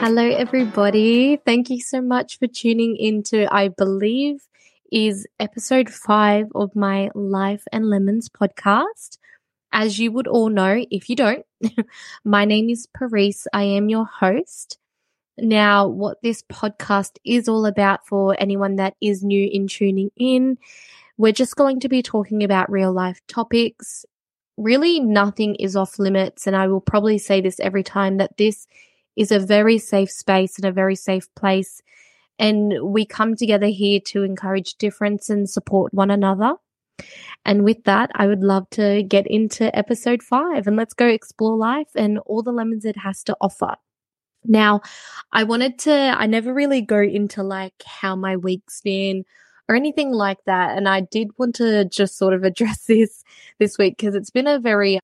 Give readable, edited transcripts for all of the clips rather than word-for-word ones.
Hello, everybody. Thank you so much for tuning into, I believe, is episode 5 of my Life and Lemons podcast. As you would all know, if you don't, my name is Paris. I am your host. Now, what this podcast is all about for anyone that is new in tuning in, we're just going to be talking about real life topics. Really, nothing is off limits, and I will probably say this every time that this is a very safe space and a very safe place. And we come together here to encourage difference and support one another. And with that, I would love to get into episode 5 and let's go explore life and all the lemons it has to offer. Now, I never really go into like how my week's been or anything like that. And I did want to just sort of address this week because it's been a very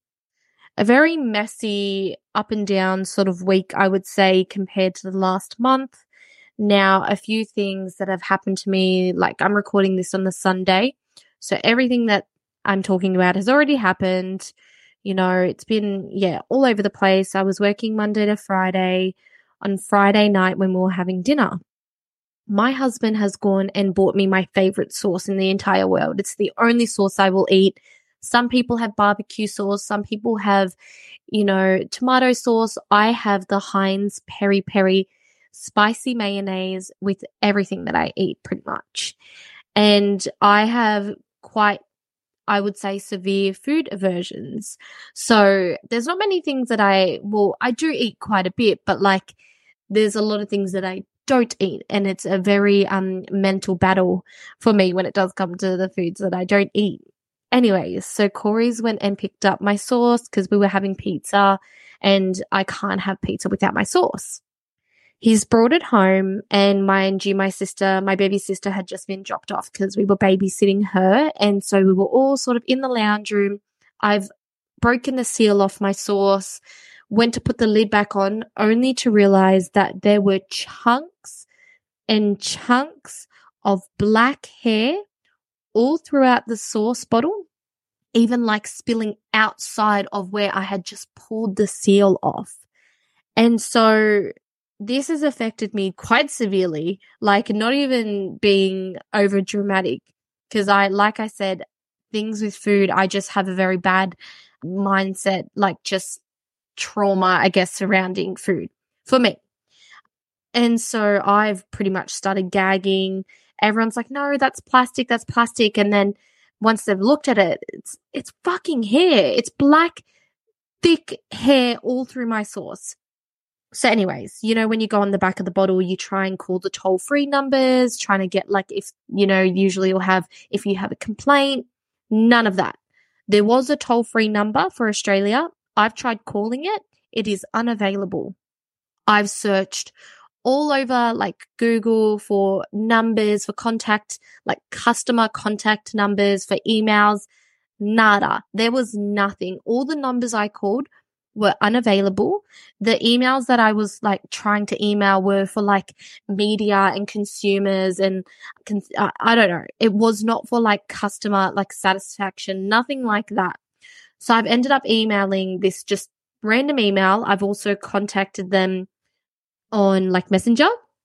messy up and down sort of week, I would say, compared to the last month. Now, a few things that have happened to me, like I'm recording this on the Sunday. So everything that I'm talking about has already happened. You know, it's been, all over the place. I was working Monday to Friday. On Friday night when we were having dinner, my husband has gone and bought me my favorite sauce in the entire world. It's the only sauce I will eat. Some people have barbecue sauce. Some people have, tomato sauce. I have the Heinz peri peri spicy mayonnaise with everything that I eat pretty much. And I have I would say, severe food aversions. So there's not many things that I do eat quite a bit, but like there's a lot of things that I don't eat. And it's a very mental battle for me when it does come to the foods that I don't eat. Anyways, so Corey's went and picked up my sauce because we were having pizza and I can't have pizza without my sauce. He's brought it home, and mind you, my baby sister had just been dropped off because we were babysitting her. And so we were all sort of in the lounge room. I've broken the seal off my sauce, went to put the lid back on, only to realize that there were chunks and chunks of black hair all throughout the sauce bottle, even like spilling outside of where I had just pulled the seal off. And so this has affected me quite severely, like not even being over dramatic, because like I said, things with food, I just have a very bad mindset, like just trauma, I guess, surrounding food for me. And so I've pretty much started gagging. Everyone's like, no, that's plastic. That's plastic. And then once they've looked at it, it's fucking hair. It's black, thick hair all through my sauce. So anyways, when you go on the back of the bottle, you try and call the toll-free numbers, trying to get like if, usually you'll have, if you have a complaint, none of that. There was a toll-free number for Australia. I've tried calling it. It is unavailable. I've searched all over like Google for numbers, for contact, like customer contact numbers, for emails. Nada. There was nothing. All the numbers I called were unavailable. The emails that I was like trying to email were for like media and consumers and I don't know. It was not for like customer like satisfaction, nothing like that. So I've ended up emailing this just random email. I've also contacted them on like Messenger.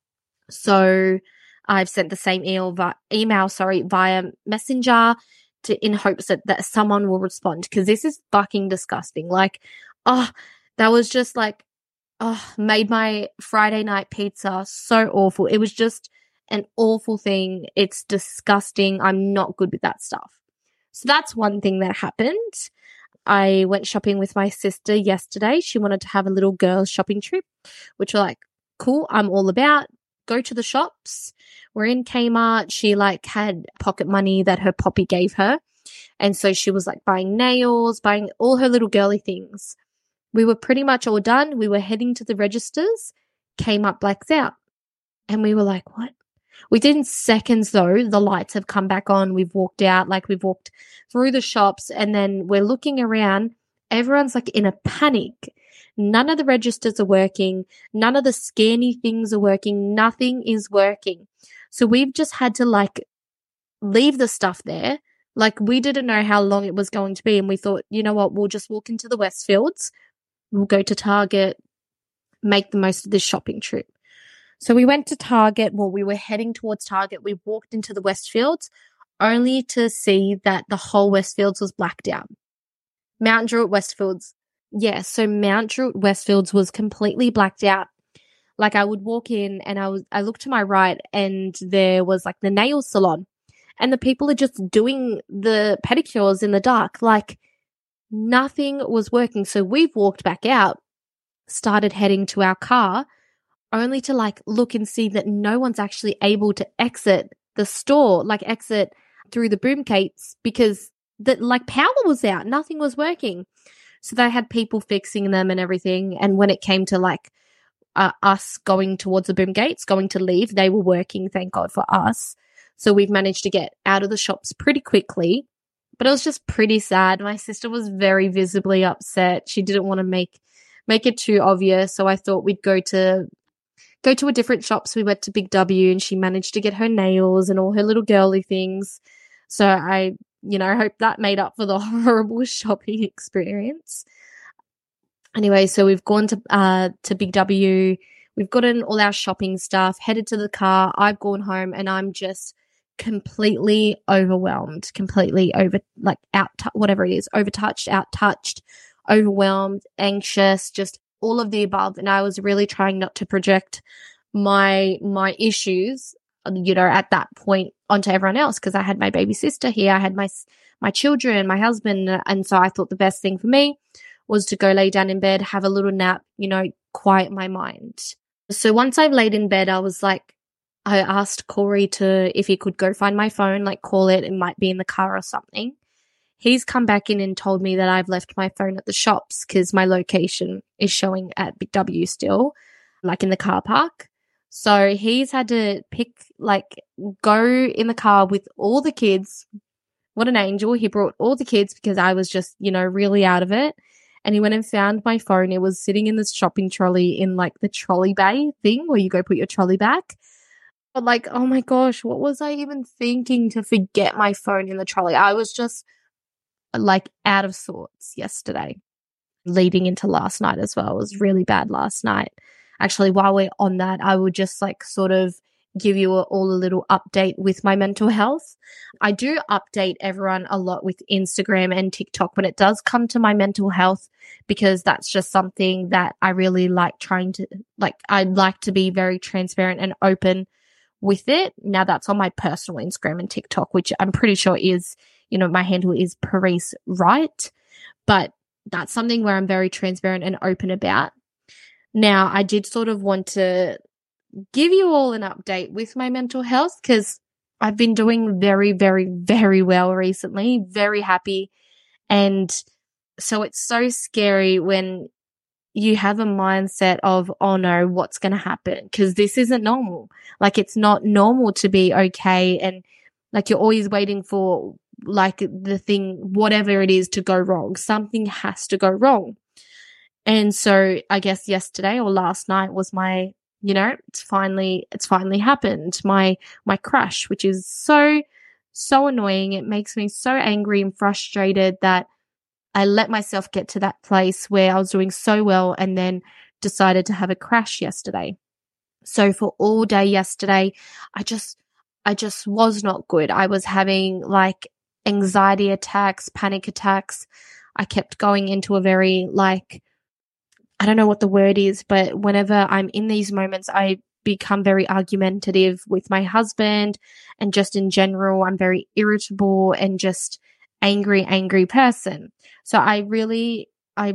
So I've sent the same email via Messenger in hopes that someone will respond, because this is fucking disgusting. Like, that was just like, made my Friday night pizza so awful. It was just an awful thing. It's disgusting. I'm not good with that stuff. So that's one thing that happened. I went shopping with my sister yesterday. She wanted to have a little girls shopping trip, which we're like, cool, I'm all about. Go to the shops. We're in Kmart. She like had pocket money that her poppy gave her. And so she was like buying nails, buying all her little girly things. We were pretty much all done. We were heading to the registers. Kmart blacks out. And we were like, what? Within seconds though, the lights have come back on. We've walked out, like we've walked through the shops, and then we're looking around. Everyone's like in a panic. None of the registers are working. None of the scanny things are working. Nothing is working. So we've just had to like leave the stuff there. Like we didn't know how long it was going to be. And we thought, you know what, we'll just walk into the Westfields. We'll go to Target, make the most of this shopping trip. So we went to Target. Well, we were heading towards Target. We walked into the Westfields only to see that the whole Westfields was blacked out. Mount Druitt Westfields. Yeah, so Mount Druitt Westfields was completely blacked out. Like I would walk in and I looked to my right and there was like the nail salon and the people are just doing the pedicures in the dark. Like nothing was working. So we've walked back out, started heading to our car, only to like look and see that no one's actually able to exit the store, like exit through the boom gates because the like power was out. Nothing was working. So they had people fixing them and everything. And when it came to like us going towards the boom gates, going to leave, they were working, thank God for us. So we've managed to get out of the shops pretty quickly, but it was just pretty sad. My sister was very visibly upset. She didn't want to make it too obvious. So I thought we'd go to a different shop. So we went to Big W and she managed to get her nails and all her little girly things. So I hope that made up for the horrible shopping experience. Anyway, so we've gone to Big W. We've gotten all our shopping stuff, headed to the car. I've gone home and I'm just completely overwhelmed, completely whatever it is, overtouched, outtouched, overwhelmed, anxious, just all of the above. And I was really trying not to project my issues, at that point onto everyone else because I had my baby sister here. I had my children, my husband. And so I thought the best thing for me was to go lay down in bed, have a little nap, quiet my mind. So once I laid in bed, I asked Corey if he could go find my phone, like call it might be in the car or something. He's come back in and told me that I've left my phone at the shops because my location is showing at Big W still, like in the car park. So he's had to go in the car with all the kids. What an angel. He brought all the kids because I was just, really out of it. And he went and found my phone. It was sitting in this shopping trolley in like the trolley bay thing where you go put your trolley back. But like, oh my gosh, what was I even thinking to forget my phone in the trolley? I was just like out of sorts yesterday, leading into last night as well. It was really bad last night. Actually, while we're on that, I would just like sort of give you all a little update with my mental health. I do update everyone a lot with Instagram and TikTok when it does come to my mental health because that's just something that I really like I'd like to be very transparent and open with it. Now that's on my personal Instagram and TikTok, which I'm pretty sure is, my handle is Parise Wright, but that's something where I'm very transparent and open about. Now, I did sort of want to give you all an update with my mental health because I've been doing very, very, very well recently, very happy. And so it's so scary when you have a mindset of, oh no, what's going to happen? Because this isn't normal. Like it's not normal to be okay. And like you're always waiting for like the thing, whatever it is to go wrong. Something has to go wrong. And so I guess yesterday or last night was my, it's finally happened. My crash, which is so annoying. It makes me so angry and frustrated that I let myself get to that place where I was doing so well and then decided to have a crash yesterday. So for all day yesterday, I just was not good. I was having like anxiety attacks, panic attacks. I kept going into a very I don't know what the word is, but whenever I'm in these moments, I become very argumentative with my husband and just in general, I'm very irritable and just angry person. So yesterday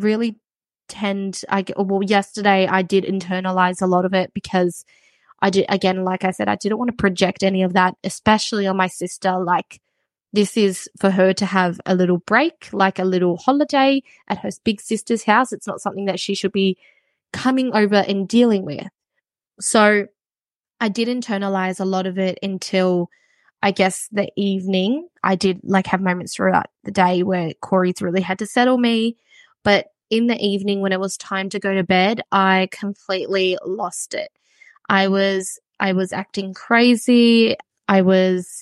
I did internalize a lot of it because I did, again, like I said, I didn't want to project any of that, especially on my sister. Like this is for her to have a little break, like a little holiday at her big sister's house. It's not something that she should be coming over and dealing with. So I did internalize a lot of it until I guess the evening. I did have moments throughout the day where Corey's really had to settle me. But in the evening when it was time to go to bed, I completely lost it. I was acting crazy. I was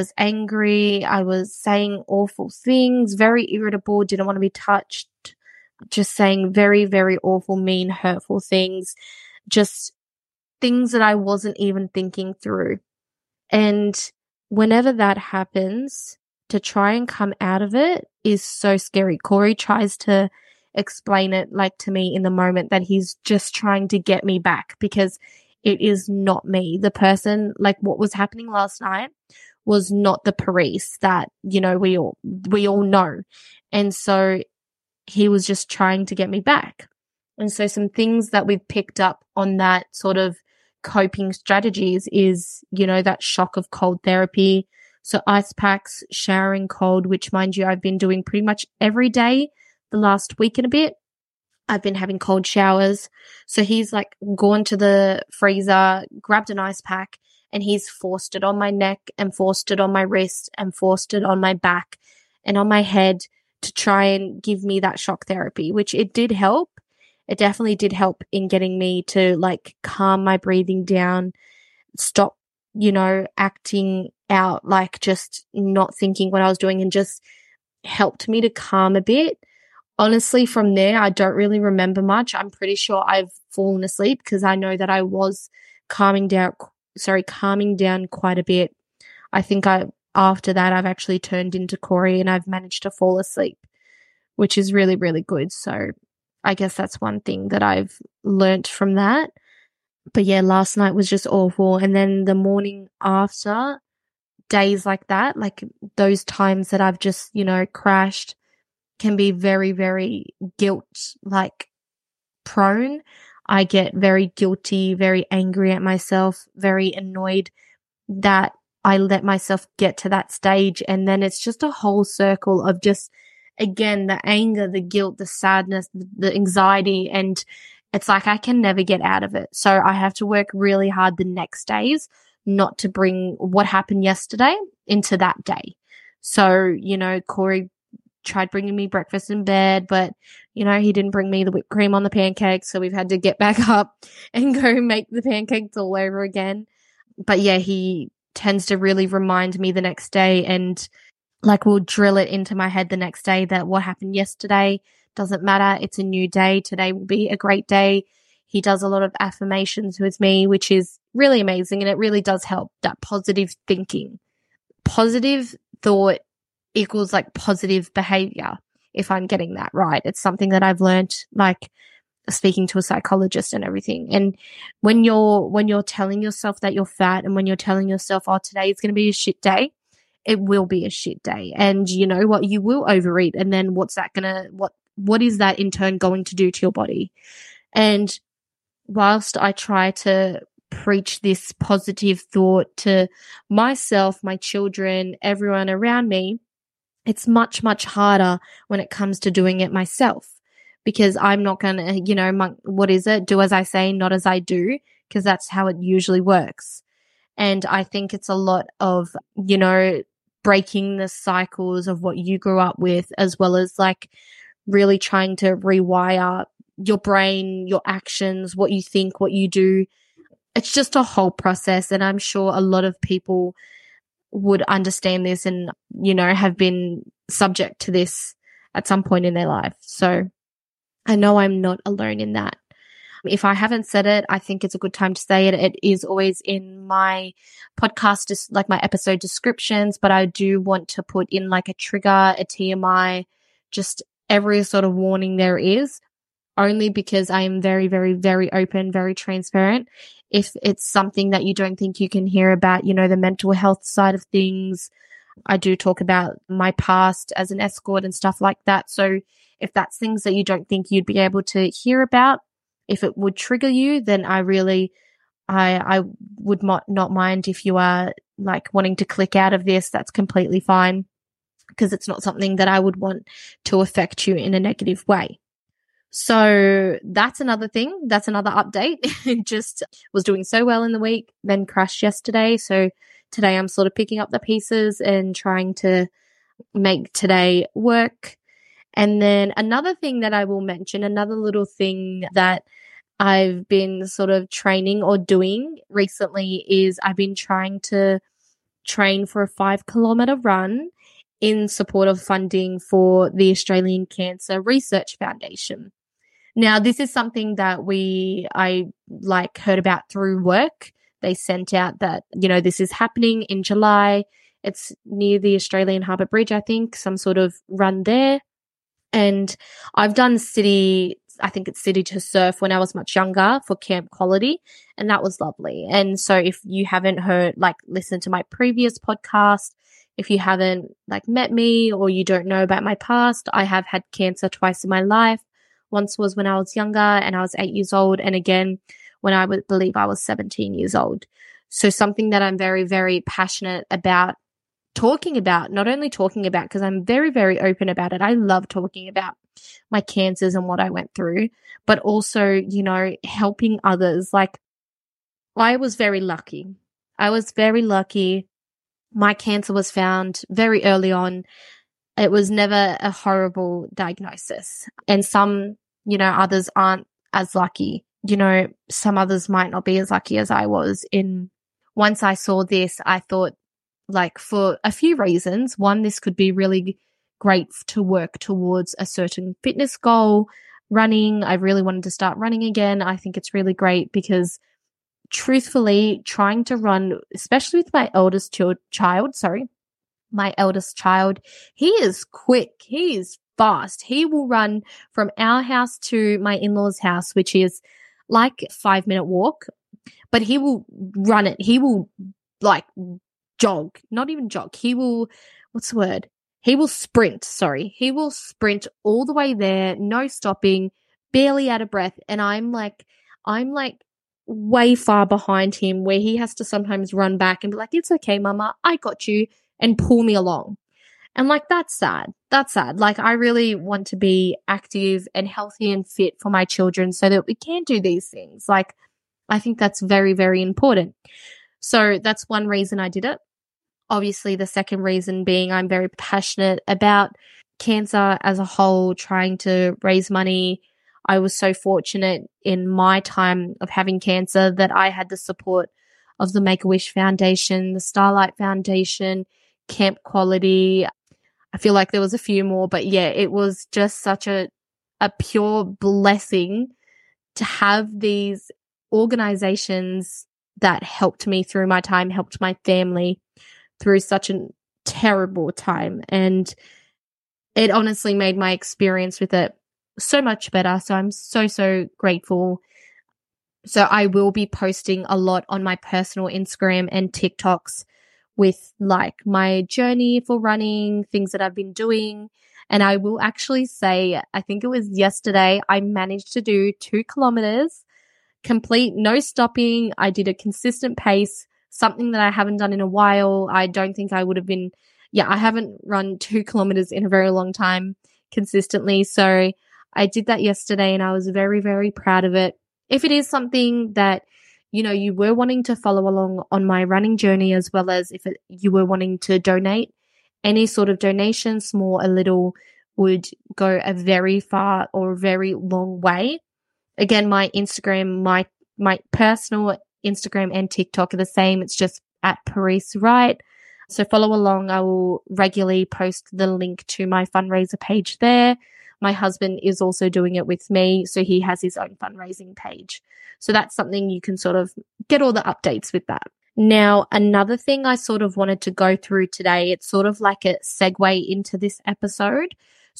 angry. I was saying awful things, very irritable, didn't want to be touched. just saying very, very awful, mean, hurtful things, just things that I wasn't even thinking through. And whenever that happens, to try and come out of it is so scary. Corey tries to explain it like to me in the moment that he's just trying to get me back because it is not me. The person, like what was happening last night was not the Paris that, we all know. And so he was just trying to get me back. And so some things that we've picked up on that sort of coping strategies is, that shock of cold therapy. So ice packs, showering cold, which mind you, I've been doing pretty much every day the last week and a bit. I've been having cold showers. So he's like gone to the freezer, grabbed an ice pack, and he's forced it on my neck and forced it on my wrist and forced it on my back and on my head to try and give me that shock therapy, which it did help. It definitely did help in getting me to like calm my breathing down, stop, acting out, like just not thinking what I was doing, and just helped me to calm a bit. Honestly, from there, I don't really remember much. I'm pretty sure I've fallen asleep because I know that I was calming down quite a bit. I think after that, I've actually turned into Corey and I've managed to fall asleep, which is really, really good. So I guess that's one thing that I've learnt from that. But yeah, last night was just awful. And then the morning after, days like that, like those times that I've just, crashed, can be very, very guilt prone. I get very guilty, very angry at myself, very annoyed that I let myself get to that stage. And then it's just a whole circle of just, again, the anger, the guilt, the sadness, the anxiety. And it's like I can never get out of it. So I have to work really hard the next days not to bring what happened yesterday into that day. So, Corey tried bringing me breakfast in bed, but he didn't bring me the whipped cream on the pancakes, so we've had to get back up and go make the pancakes all over again. But yeah, he tends to really remind me the next day, and like will drill it into my head the next day that what happened yesterday doesn't matter. It's a new day. Today will be a great day. He does a lot of affirmations with me, which is really amazing, and it really does help. That positive thinking, positive thought equals like positive behavior, if I'm getting that right. It's something that I've learned, like speaking to a psychologist and everything. And when you're telling yourself that you're fat, and when you're telling yourself, oh, today is going to be a shit day, it will be a shit day. And you know what? You will overeat. And then what is that in turn going to do to your body? And whilst I try to preach this positive thought to myself, my children, everyone around me, it's much, much harder when it comes to doing it myself, because I'm not going to, do as I say, not as I do, because that's how it usually works. And I think it's a lot of, breaking the cycles of what you grew up with, as well as like really trying to rewire your brain, your actions, what you think, what you do. It's just a whole process. And I'm sure a lot of people would understand this and, have been subject to this at some point in their life. So I know I'm not alone in that. If I haven't said it, I think it's a good time to say it. It is always in my podcast, just like my episode descriptions, but I do want to put in like a trigger, a TMI, just every sort of warning there is, only because I am very, very, very open, very transparent. If it's something that you don't think you can hear about, the mental health side of things, I do talk about my past as an escort and stuff like that. So if that's things that you don't think you'd be able to hear about, if it would trigger you, then I would not mind if you are like wanting to click out of this. That's completely fine, because it's not something that I would want to affect you in a negative way. So that's another thing. That's another update. Just was doing so well in the week, then crashed yesterday. So today I'm sort of picking up the pieces and trying to make today work. And then another thing that I will mention, another little thing that I've been sort of training or doing recently, is I've been trying to train for a 5-kilometer run in support of funding for the Australian Cancer Research Foundation. Now, this is something that I heard about through work. They sent out that, this is happening in July. It's near the Australian Harbour Bridge, I think, some sort of run there. And I've done City to Surf when I was much younger for Camp Quality, and that was lovely. And so if you haven't listened to my previous podcast, if you haven't met me or you don't know about my past, I have had cancer twice in my life. Once was when I was younger and I was 8 years old, and again when I would believe I was 17 years old. So something that I'm very, very passionate about talking about, not only talking about, because I'm very, very open about it. I love talking about my cancers and what I went through, but also, helping others. I was very lucky. My cancer was found very early on. It was never a horrible diagnosis. And some, others aren't as lucky. Some others might not be as lucky as I was. Once I saw this, I thought, for a few reasons. One, this could be really great to work towards a certain fitness goal. Running, I really wanted to start running again. I think it's really great because truthfully, trying to run, especially with my eldest child, he is quick. He is fast. He will run from our house to my in-laws' house, which is like a 5-minute walk, but he will run it. He will jog, not even jog. He will, what's the word? He will sprint. Sorry. He will sprint all the way there, no stopping, barely out of breath. And I'm way far behind him where he has to sometimes run back and be like, it's okay, mama, I got you, and pull me along. And that's sad. That's sad. I really want to be active and healthy and fit for my children so that we can do these things. I think that's very, very important. So that's one reason I did it. Obviously, the second reason being I'm very passionate about cancer as a whole, trying to raise money. I was so fortunate in my time of having cancer that I had the support of the Make-A-Wish Foundation, the Starlight Foundation, Camp Quality. I feel like there was a few more, but yeah, it was just such a pure blessing to have these organizations that helped me through my time, helped my family through such a terrible time. And it honestly made my experience with it so much better. So I'm so, so grateful. So I will be posting a lot on my personal Instagram and TikToks with my journey for running, things that I've been doing. And I will actually say, I think it was yesterday, I managed to do 2 kilometers, complete, no stopping. I did a consistent pace, something that I haven't done in a while. I don't think I would have been, I haven't run 2 kilometers in a very long time consistently. So I did that yesterday and I was very, very proud of it. If it is something that, you were wanting to follow along on my running journey, as well as if you were wanting to donate, any sort of donation, small or little, would go a very far or very long way. Again, my Instagram, my personal Instagram and TikTok are the same. It's just at Parise Wright. So follow along. I will regularly post the link to my fundraiser page there. My husband is also doing it with me, so he has his own fundraising page. So that's something you can sort of get all the updates with that. Now, another thing I sort of wanted to go through today, it's sort of like a segue into this episode.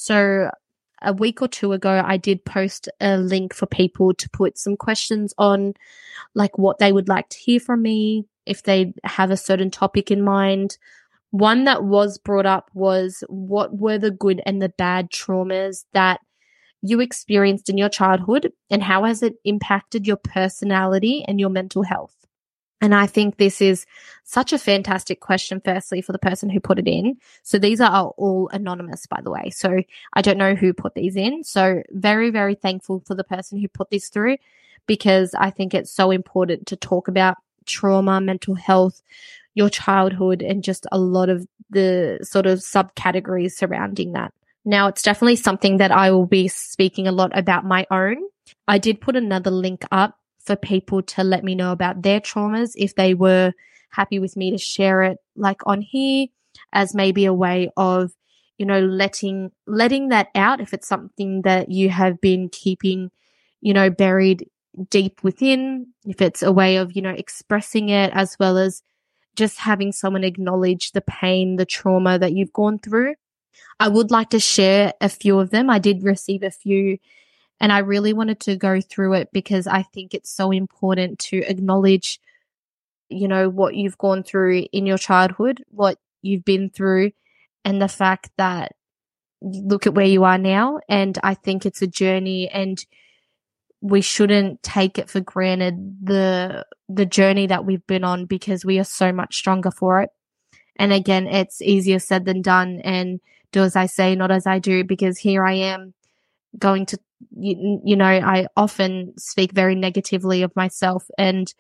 So a week or two ago, I did post a link for people to put some questions on, what they would like to hear from me, if they have a certain topic in mind. One that was brought up was, what were the good and the bad traumas that you experienced in your childhood, and how has it impacted your personality and your mental health? And I think this is such a fantastic question, firstly, for the person who put it in. So these are all anonymous, by the way. So I don't know who put these in. So very, very thankful for the person who put this through, because I think it's so important to talk about trauma, mental health, your childhood, and just a lot of the sort of subcategories surrounding that. Now, it's definitely something that I will be speaking a lot about my own. I did put another link up for people to let me know about their traumas if they were happy with me to share it on here, as maybe a way of letting that out if it's something that you have been keeping, buried deep within, if it's a way of, expressing it, as well as just having someone acknowledge the pain, the trauma that you've gone through. I would like to share a few of them. I did receive a few, and I really wanted to go through it because I think it's so important to acknowledge, what you've gone through in your childhood, what you've been through, and the fact that look at where you are now. And I think it's a journey, and we shouldn't take it for granted, the journey that we've been on, because we are so much stronger for it. And again, it's easier said than done, and do as I say, not as I do, because here I am going to, I often speak very negatively of myself and,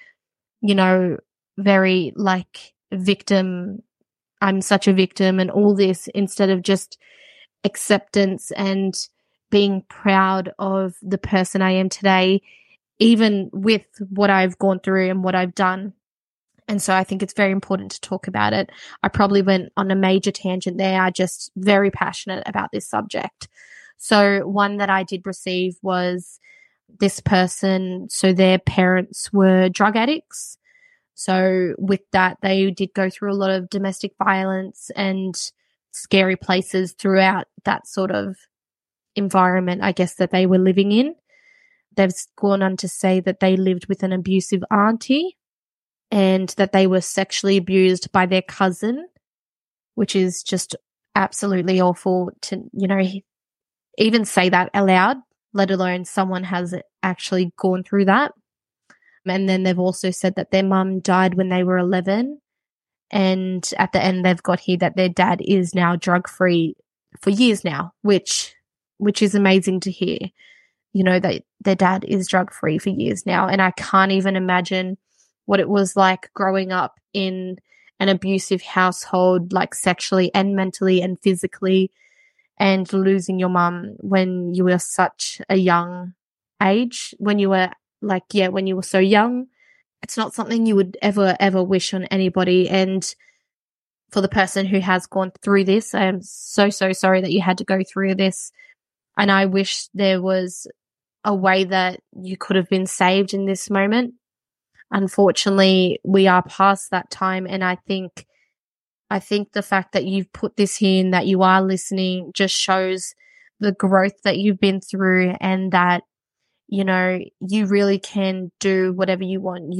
very like victim. I'm such a victim and all this, instead of just acceptance and being proud of the person I am today, even with what I've gone through and what I've done. And so I think it's very important to talk about it. I probably went on a major tangent there. I'm just very passionate about this subject. So one that I did receive was this person, so their parents were drug addicts. So with that, they did go through a lot of domestic violence and scary places throughout that sort of environment, I guess, that they were living in. They've gone on to say that they lived with an abusive auntie and that they were sexually abused by their cousin, which is just absolutely awful to, even say that aloud, let alone someone has actually gone through that. And then they've also said that their mum died when they were 11. And at the end, they've got here that their dad is now drug-free for years now, which is amazing to hear, that their dad is drug-free for years now. And I can't even imagine what it was like growing up in an abusive household, like sexually and mentally and physically, and losing your mum when you were such a young age, when you were so young. It's not something you would ever wish on anybody. And for the person who has gone through this, I am so sorry that you had to go through this. And I wish there was a way that you could have been saved in this moment. Unfortunately, we are past that time. And I think the fact that you've put this here and that you are listening just shows the growth that you've been through, and that, you really can do whatever you want.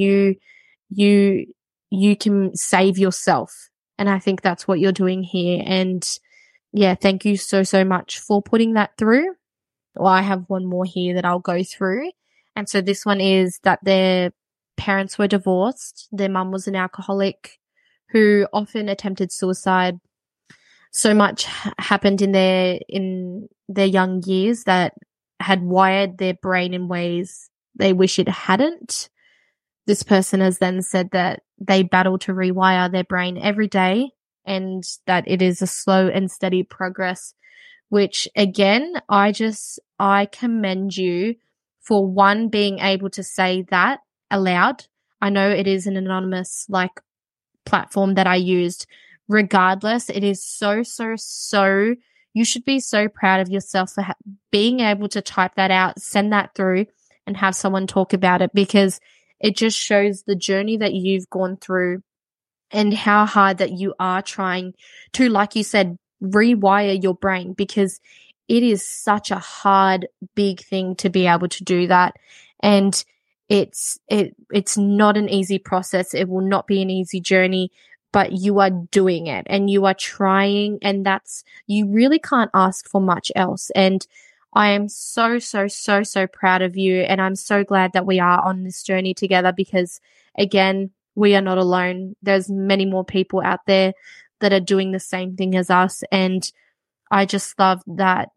You can save yourself. And I think that's what you're doing here. And yeah, thank you so much for putting that through. Well, I have one more here that I'll go through. And so this one is that their parents were divorced. Their mum was an alcoholic who often attempted suicide. So much happened in their young years that had wired their brain in ways they wish it hadn't. This person has then said that they battle to rewire their brain every day, and that it is a slow and steady progress, which again, I commend you for one, being able to say that aloud. I know it is an anonymous platform that I used. Regardless, it is so you should be so proud of yourself for being able to type that out, send that through, and have someone talk about it, because it just shows the journey that you've gone through and how hard that you are trying to, like you said, rewire your brain, because it is such a hard, big thing to be able to do that. And it's not an easy process. It will not be an easy journey, but you are doing it and you are trying, and you really can't ask for much else. And I am so proud of you. And I'm so glad that we are on this journey together, because again, we are not alone. There's many more people out there that are doing the same thing as us. And I just love that,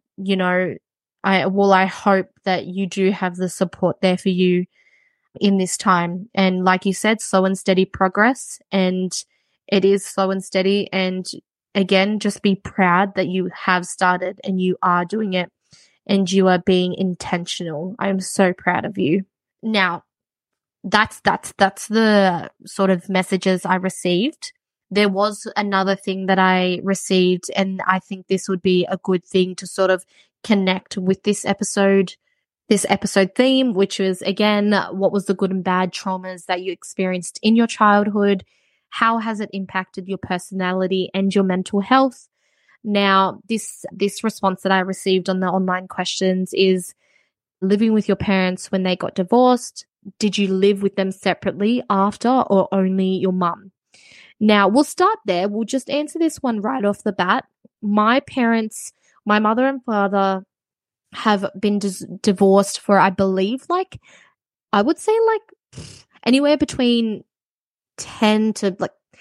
I hope that you do have the support there for you in this time. And like you said, slow and steady progress. And it is slow and steady. And again, just be proud that you have started and you are doing it and you are being intentional. I'm so proud of you. Now, that's the sort of messages I received. there was another thing that I received, and I think this would be a good thing to sort of connect with this episode theme, which was, again, what was the good and bad traumas that you experienced in your childhood? How has it impacted your personality and your mental health? Now, this response that I received on the online questions is living with your parents when they got divorced. Did you live with them separately after, or only your mum? Now, we'll start there. We'll just answer this one right off the bat. My parents, my mother and father, have been divorced for, I believe, I would say anywhere between 10 to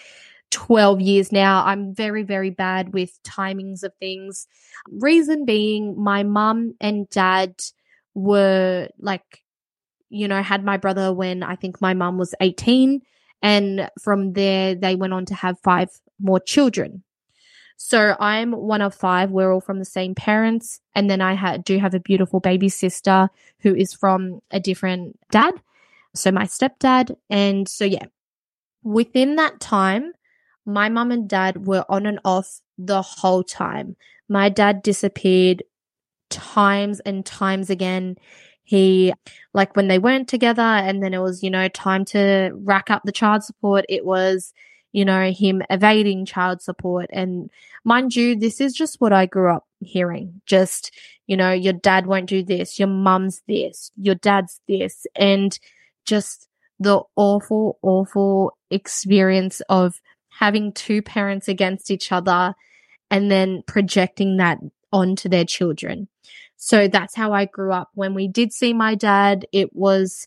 12 years now. I'm very, very bad with timings of things. Reason being, my mum and dad were had my brother when I think my mum was 18. And from there, they went on to have 5 more children. So I'm one of 5. We're all from the same parents. And then I do have a beautiful baby sister who is from a different dad. So my stepdad. And so, yeah, within that time, my mum and dad were on and off the whole time. My dad disappeared times and times again. He, when they weren't together and then it was, time to rack up the child support, it was, him evading child support. And mind you, this is just what I grew up hearing. Just, your dad won't do this, your mum's this, your dad's this, and just the awful, awful experience of having 2 parents against each other and then projecting that onto their children. So that's how I grew up. When we did see my dad, it was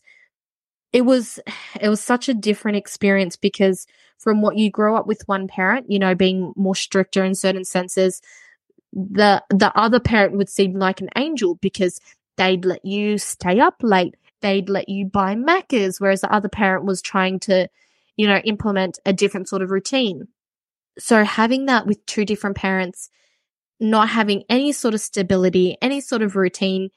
such a different experience, because from what you grow up with one parent, being more stricter in certain senses, the other parent would seem like an angel because they'd let you stay up late. They'd let you buy Maccas, whereas the other parent was trying to, implement a different sort of routine. So having that with 2 different parents, not having any sort of stability, any sort of routine,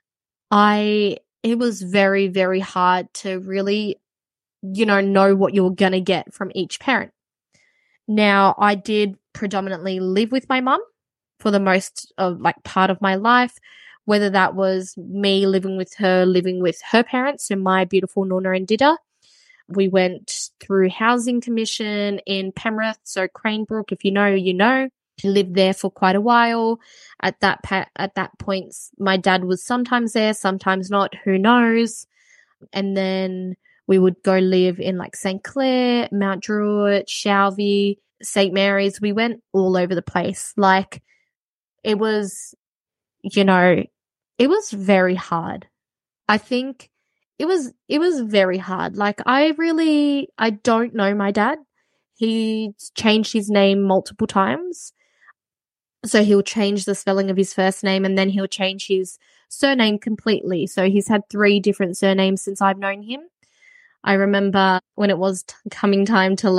it was very, very hard to really, know what you were going to get from each parent. Now, I did predominantly live with my mum for the most of part of my life, whether that was me living with her parents, so my beautiful Nonna and Dida. We went through Housing Commission in Penrith, so Cranebrook, if you know, you know. Lived there for quite a while. At that point, my dad was sometimes there, sometimes not, who knows. And then we would go live in St. Clair, Mount Druitt, Shalvey, St. Mary's. We went all over the place. It was, it was very hard. I think it was very hard. I don't know my dad. He changed his name multiple times. So he'll change the spelling of his first name and then he'll change his surname completely. So he's had 3 different surnames since I've known him. I remember when it was coming time to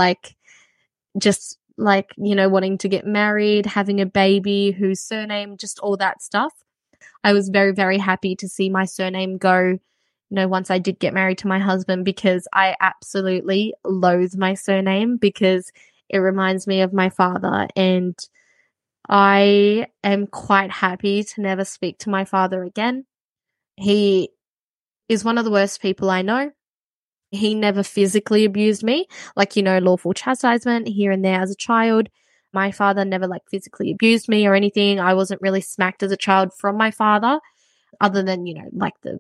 wanting to get married, having a baby, whose surname, just all that stuff. I was very, very happy to see my surname go, once I did get married to my husband, because I absolutely loathe my surname because it reminds me of my father, and I am quite happy to never speak to my father again. He is one of the worst people I know. He never physically abused me, lawful chastisement here and there as a child. My father never physically abused me or anything. I wasn't really smacked as a child from my father, other than, the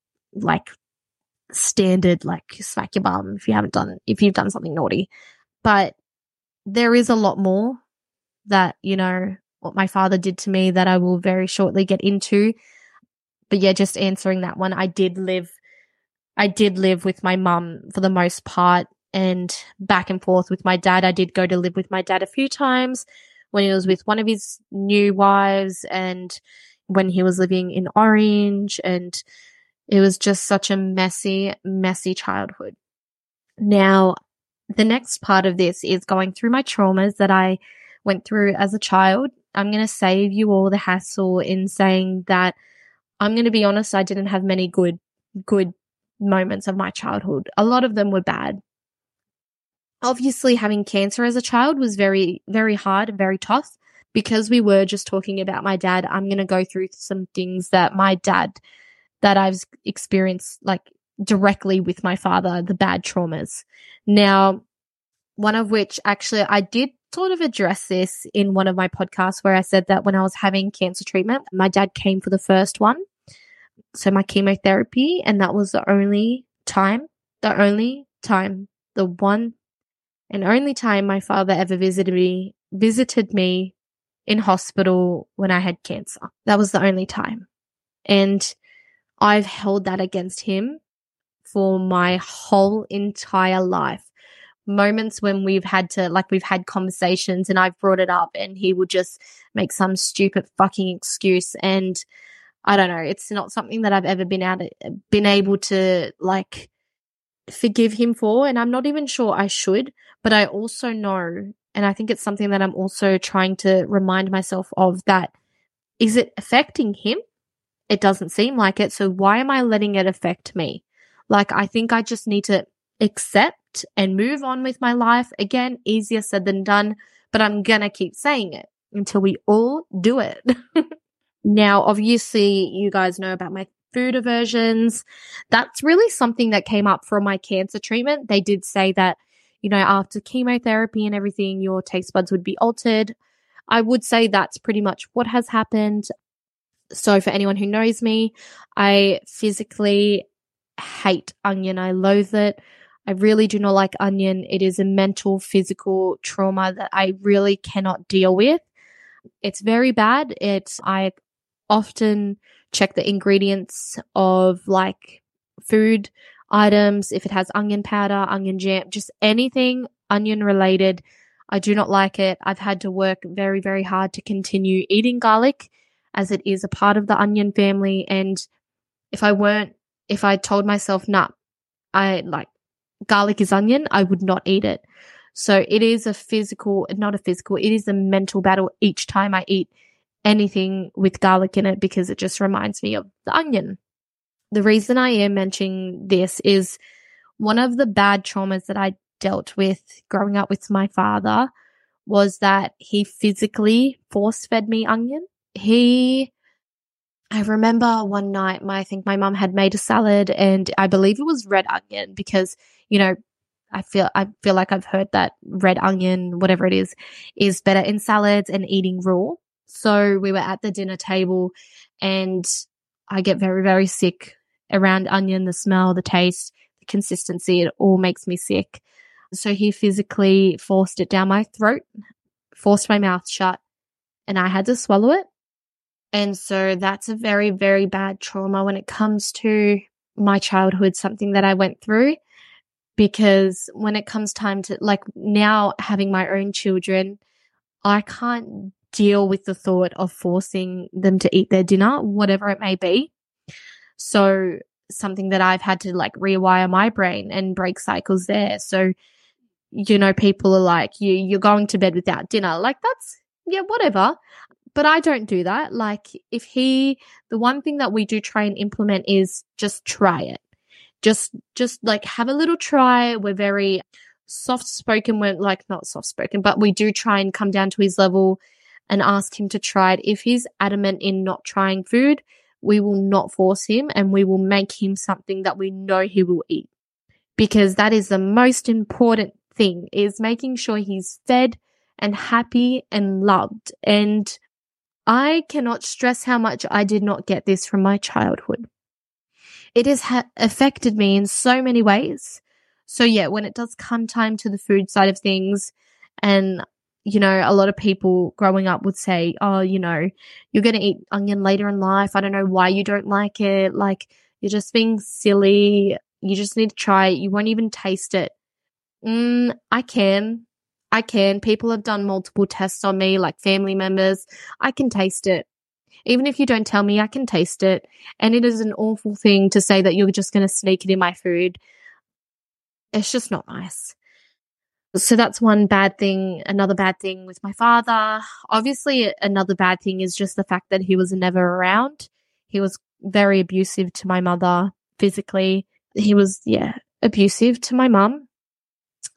standard, smack your bum if you've done something naughty. But there is a lot more that, what my father did to me that I will very shortly get into. But yeah, just answering that one, I did live with my mum for the most part, and back and forth with my dad. I did go to live with my dad a few times when he was with one of his new wives and when he was living in Orange, and it was just such a messy, messy childhood. Now, the next part of this is going through my traumas that I went through as a child. I'm going to save you all the hassle in saying that I'm going to be honest, I didn't have many good moments of my childhood. A lot of them were bad. Obviously, having cancer as a child was very, very hard and very tough. Because we were just talking about my dad, I'm going to go through some things that I've experienced like directly with my father, the bad traumas. Now, one of which actually I did sort of address this in one of my podcasts where I said that when I was having cancer treatment, my dad came for the first one. So my chemotherapy, and that was the one and only time my father ever visited me in hospital when I had cancer. That was the only time. And I've held that against him for my whole entire life. Moments when we've had conversations and I've brought it up and he would just make some stupid fucking excuse. And I don't know, it's not something that I've ever been able to like forgive him for. And I'm not even sure I should, but I also know, and I think it's something that I'm also trying to remind myself of, that is it affecting him? It doesn't seem like it. So why am I letting it affect me? Like, I think I just need to accept and move on with my life. Again, easier said than done, but I'm going to keep saying it until we all do it. Now, obviously, you guys know about my food aversions. That's really something that came up from my cancer treatment. They did say that, after chemotherapy and everything, your taste buds would be altered. I would say that's pretty much what has happened. So for anyone who knows me, I physically hate onion. I loathe it. I really do not like onion. It is a mental, physical trauma that I really cannot deal with. It's very bad. I often check the ingredients of like food items. If it has onion powder, onion jam, just anything onion related, I do not like it. I've had to work very, very hard to continue eating garlic as it is a part of the onion family. And if I told myself, nah, I like garlic is onion, I would not eat it. So it is it is a mental battle each time I eat anything with garlic in it, because it just reminds me of the onion. The reason I am mentioning this is one of the bad traumas that I dealt with growing up with my father was that he physically force fed me onion. I remember one night, I think my mum had made a salad, and I believe it was red onion because, I feel like I've heard that red onion, whatever it is better in salads and eating raw. So we were at the dinner table and I get very, very sick around onion, the smell, the taste, the consistency, it all makes me sick. So he physically forced it down my throat, forced my mouth shut, and I had to swallow it. And so that's a very, very bad trauma when it comes to my childhood, something that I went through. Because when it comes time to, like, now having my own children, I can't deal with the thought of forcing them to eat their dinner, whatever it may be. So something that I've had to like rewire my brain and break cycles there. So, people are like, you're going to bed without dinner. Like, yeah, whatever. But I don't do that. Like, the one thing that we do try and implement is just try it. Just like have a little try. We're very soft spoken. We're like not soft spoken, but we do try and come down to his level and ask him to try it. If he's adamant in not trying food, we will not force him, and we will make him something that we know he will eat. Because that is the most important thing, is making sure he's fed and happy and loved. And I cannot stress how much I did not get this from my childhood. It has affected me in so many ways. So yeah, when it does come time to the food side of things, and a lot of people growing up would say, oh, you're going to eat onion later in life. I don't know why you don't like it. Like, you're just being silly. You just need to try it. You won't even taste it. I can. People have done multiple tests on me, like family members. I can taste it. Even if you don't tell me, I can taste it. And it is an awful thing to say that you're just going to sneak it in my food. It's just not nice. So that's one bad thing. Another bad thing with my father. Obviously, another bad thing is just the fact that he was never around. He was very abusive to my mother physically. He was, abusive to my mum.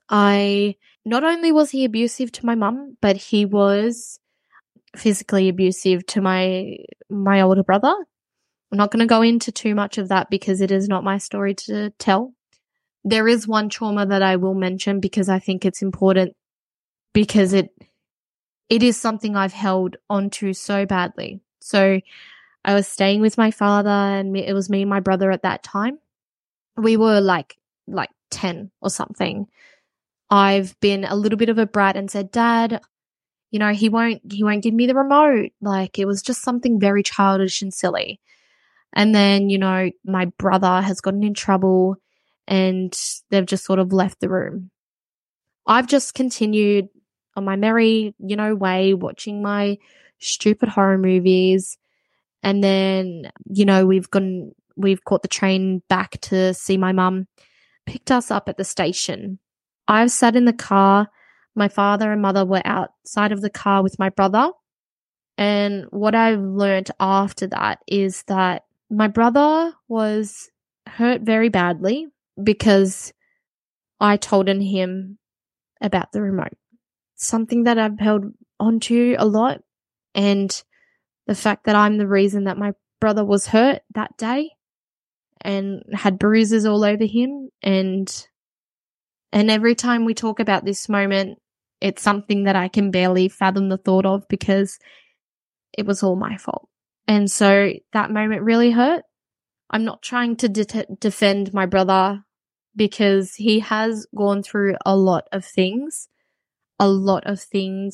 I not only was he abusive to my mum, but he was physically abusive to my older brother. I'm not going to go into too much of that because it is not my story to tell. There is one trauma that I will mention because I think it's important, because it is something I've held onto so badly. So I was staying with my father, and it was me and my brother at that time. We were like 10 or something. I've been a little bit of a brat and said, Dad, he won't give me the remote. Like, it was just something very childish and silly. And then, my brother has gotten in trouble and they've just sort of left the room. I've just continued on my merry, way, watching my stupid horror movies. And then, we've caught the train back to see my mum, picked us up at the station. I've sat in the car. My father and mother were outside of the car with my brother. And what I've learned after that is that my brother was hurt very badly because I told on him about the remote. Something that I've held onto a lot, and the fact that I'm the reason that my brother was hurt that day and had bruises all over him. And every time we talk about this moment, it's something that I can barely fathom the thought of because it was all my fault. And so that moment really hurt. I'm not trying to defend my brother because he has gone through a lot of things. As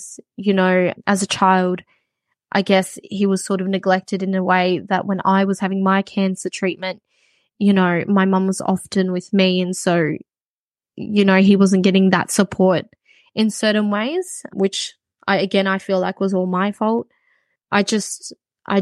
a child, I guess he was sort of neglected in a way that when I was having my cancer treatment, my mum was often with me. And so, he wasn't getting that support in certain ways, which I feel like was all my fault. I just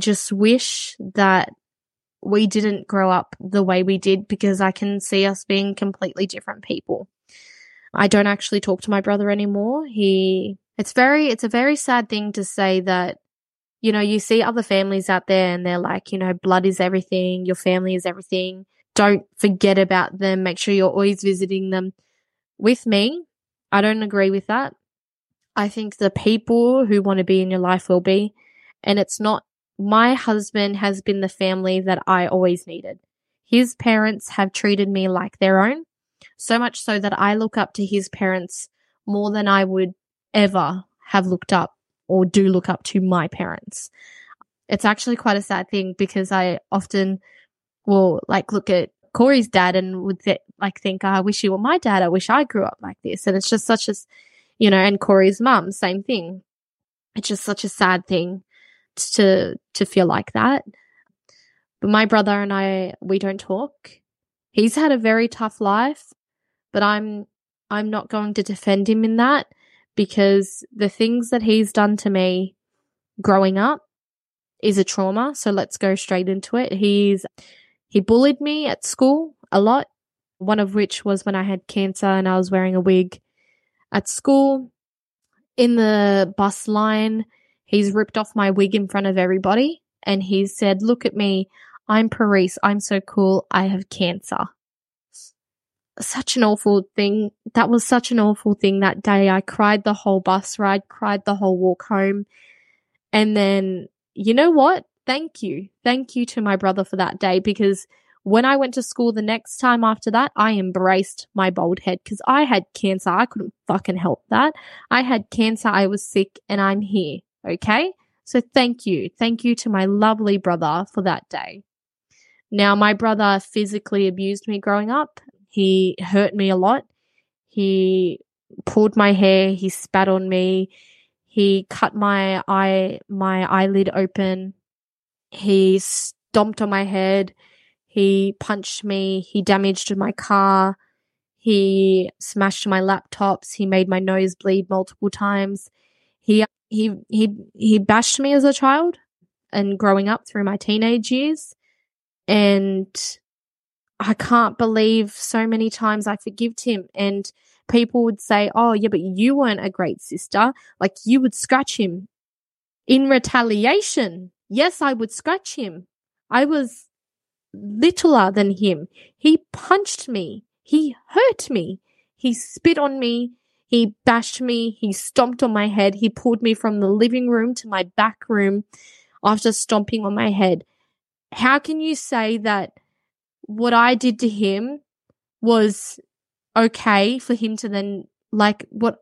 wish that we didn't grow up the way we did, because I can see us being completely different people. I don't actually talk to my brother anymore. It's a very sad thing to say that, you see other families out there and they're like, blood is everything. Your family is everything. Don't forget about them. Make sure you're always visiting them. With me, I don't agree with that. I think the people who want to be in your life will be, and it's not. My husband has been the family that I always needed. His parents have treated me like their own, so much so that I look up to his parents more than I would ever have looked up or do look up to my parents. It's actually quite a sad thing because I often will look at Corey's dad and would think, I wish you were my dad. I wish I grew up like this. And it's just such a, and Corey's mum, same thing. It's just such a sad thing to feel like that. But my brother and I, we don't talk. He's had a very tough life, but I'm not going to defend him in that, because the things that he's done to me growing up is a trauma. So let's go straight into it. He bullied me at school a lot, one of which was when I had cancer and I was wearing a wig at school. In the bus line, he's ripped off my wig in front of everybody and he said, "Look at me. I'm Paris. I'm so cool. I have cancer." Such an awful thing. That was such an awful thing that day. I cried the whole bus ride, cried the whole walk home. And then, you know what? Thank you. Thank you to my brother for that day, because when I went to school the next time after that, I embraced my bald head because I had cancer. I couldn't fucking help that. I had cancer. I was sick and I'm here. Okay. So thank you. Thank you to my lovely brother for that day. Now, my brother physically abused me growing up. He hurt me a lot. He pulled my hair. He spat on me. He cut my eyelid open. He stomped on my head. He punched me. He damaged my car. He smashed my laptops. He made my nose bleed multiple times. He bashed me as a child and growing up through my teenage years. And I can't believe so many times I forgived him. And people would say, "Oh, yeah, but you weren't a great sister. Like, you would scratch him." In retaliation, yes, I would scratch him. I was littler than him. He punched me. He hurt me. He spit on me. He bashed me. He stomped on my head. He pulled me from the living room to my back room after stomping on my head. How can you say that what I did to him was okay for him to then, like, what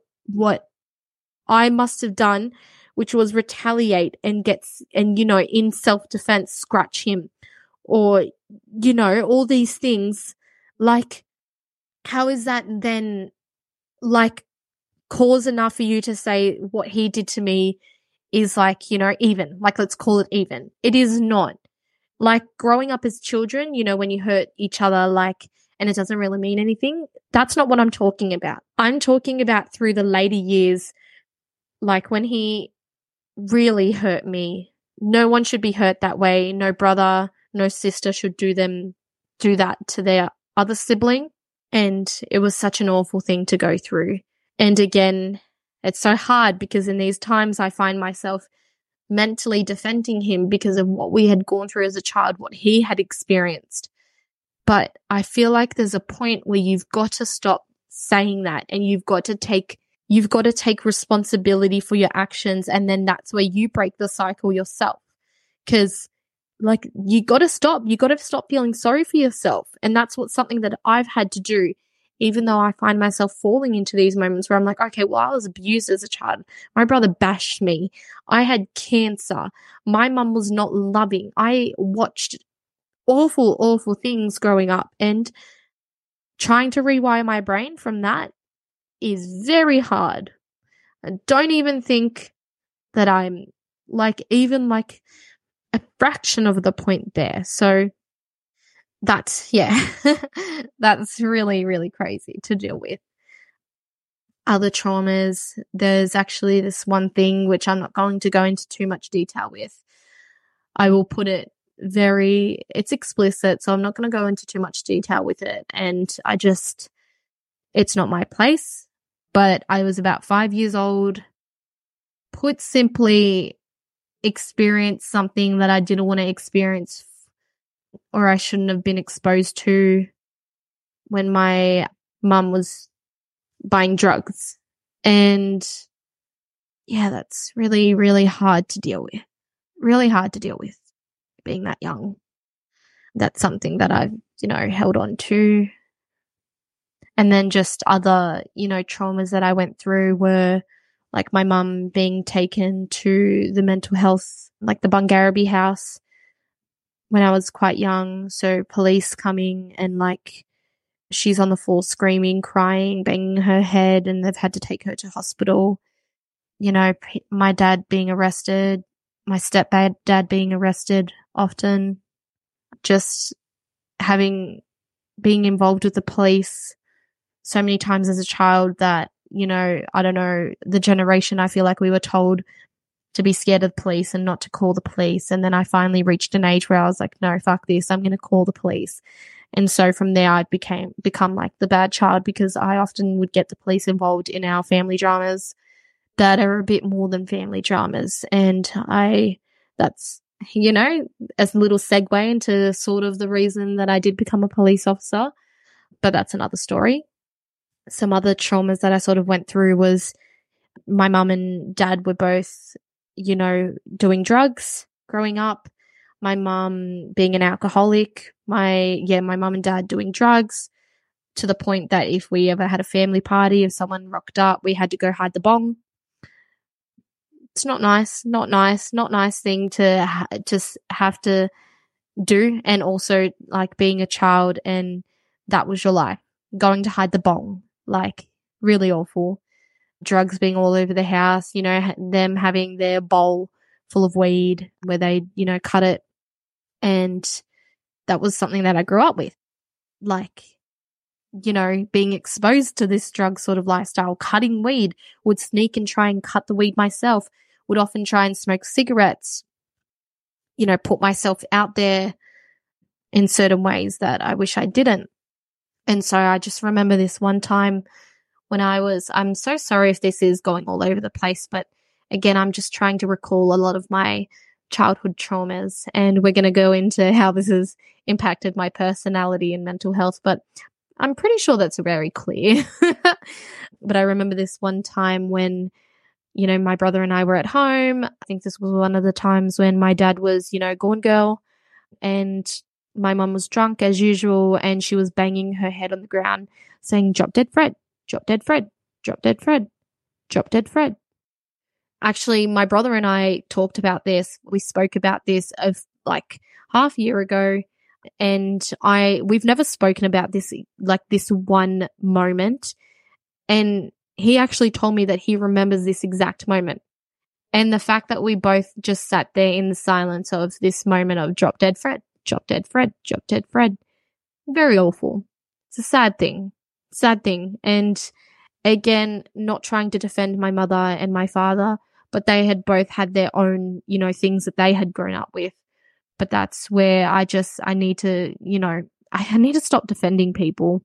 I must have done, which was retaliate and in self-defense, scratch him, or, all these things. Like, how is that then, like, cause enough for you to say what he did to me is, like, even? Like, let's call it even. It is not. Like, growing up as children, when you hurt each other, like, and it doesn't really mean anything, that's not what I'm talking about. I'm talking about through the later years, like, when he really hurt me. No one should be hurt that way. No brother, no sister should do that to their other sibling. And it was such an awful thing to go through. And again, it's so hard because in these times I find myself mentally defending him because of what we had gone through as a child, what he had experienced. But I feel like there's a point where you've got to stop saying that, and you've got to take responsibility for your actions, and then that's where you break the cycle yourself. Because, like, you got to stop feeling sorry for yourself. And that's something that I've had to do, even though I find myself falling into these moments where I'm like, okay, well, I was abused as a child. My brother bashed me. I had cancer. My mum was not loving. I watched awful, awful things growing up, and trying to rewire my brain from that is very hard. I don't even think that I'm even a fraction of the point there. So that's that's really, really crazy to deal with. Other traumas, there's actually this one thing which I'm not going to go into too much detail with. I will put it it's explicit, so I'm not going to go into too much detail with it. And it's not my place. But I was about 5 years old, put simply, experienced something that I didn't want to experience, or I shouldn't have been exposed to, when my mum was buying drugs. And yeah, that's really, really hard to deal with. Really hard to deal with being that young. That's something that I've, held on to. And then just other, traumas that I went through were like my mum being taken to the mental health, like the Bungarabie house, when I was quite young. So police coming, and like she's on the floor screaming, crying, banging her head, and they've had to take her to hospital. My dad being arrested, my stepdad being arrested often, just being involved with the police so many times as a child that, I don't know, the generation, I feel like we were told to be scared of the police and not to call the police. And then I finally reached an age where I was like, no, fuck this, I'm going to call the police. And so from there, I'd become like the bad child, because I often would get the police involved in our family dramas that are a bit more than family dramas. And that's, as a little segue into sort of the reason that I did become a police officer, but that's another story. Some other traumas that I sort of went through was my mum and dad were both, doing drugs growing up. My mum being an alcoholic, my mum and dad doing drugs, to the point that if we ever had a family party, if someone rocked up, we had to go hide the bong. It's not nice thing to just have to do. And also, like, being a child and that was your life, going to hide the bong, like, really awful. Drugs being all over the house, them having their bowl full of weed where they, cut it. And that was something that I grew up with. Like, being exposed to this drug sort of lifestyle, cutting weed, would sneak and try and cut the weed myself, would often try and smoke cigarettes, put myself out there in certain ways that I wish I didn't. And so I just remember this one time when I'm so sorry if this is going all over the place, but again, I'm just trying to recall a lot of my childhood traumas, and we're going to go into how this has impacted my personality and mental health. But I'm pretty sure that's very clear. But I remember this one time when, my brother and I were at home. I think this was one of the times when my dad was, gone girl, and my mum was drunk as usual, and she was banging her head on the ground saying, "Drop dead Fred, drop dead Fred, drop dead Fred, drop dead Fred." Actually, my brother and I talked about this. We spoke about this of like half a year ago, and we've never spoken about this, like this one moment. And he actually told me that he remembers this exact moment. And the fact that we both just sat there in the silence of this moment of drop dead Fred, drop dead Fred, drop dead Fred. Very awful. It's a sad thing. Sad thing. And again, not trying to defend my mother and my father, but they had both had their own, things that they had grown up with. But that's where I need to, I need to stop defending people.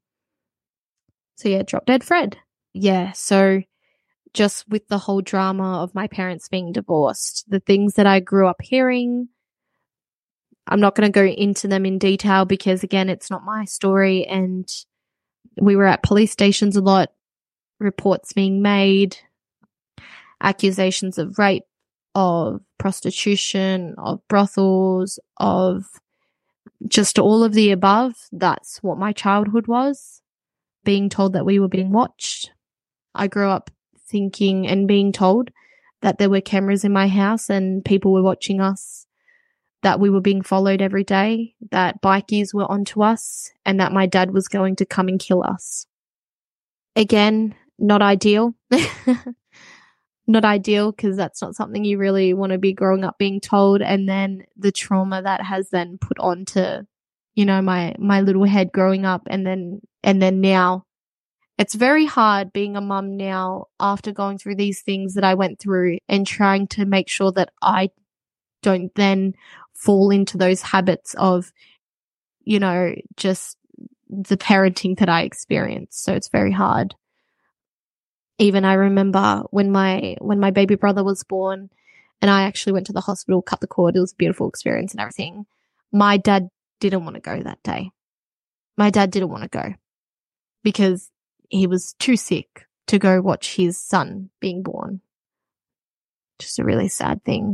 So yeah, drop dead Fred. Yeah, so just with the whole drama of my parents being divorced, the things that I grew up hearing, I'm not going to go into them in detail because, again, it's not my story. And we were at police stations a lot, reports being made, accusations of rape, of prostitution, of brothels, of just all of the above. That's what my childhood was, being told that we were being watched. I grew up thinking and being told that there were cameras in my house and people were watching us, that we were being followed every day, that bikies were onto us, and that my dad was going to come and kill us. Again, not ideal. Not ideal, because that's not something you really want to be growing up being told, and then the trauma that has then put onto, my little head growing up, and then now. It's very hard being a mum now after going through these things that I went through and trying to make sure that I don't then fall into those habits of, just the parenting that I experienced. So it's very hard. Even I remember when my baby brother was born and I actually went to the hospital, cut the cord. It was a beautiful experience and everything. My dad didn't want to go that day. My dad didn't want to go because he was too sick to go watch his son being born. Just a really sad thing.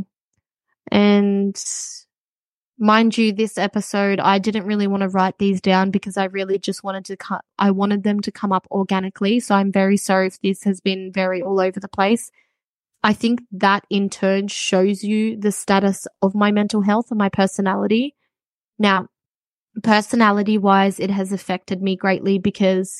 And mind you, this episode, I didn't really want to write these down because I really just wanted I wanted them to come up organically. So I'm very sorry if this has been very all over the place. I think that in turn shows you the status of my mental health and my personality. Now, personality wise, it has affected me greatly because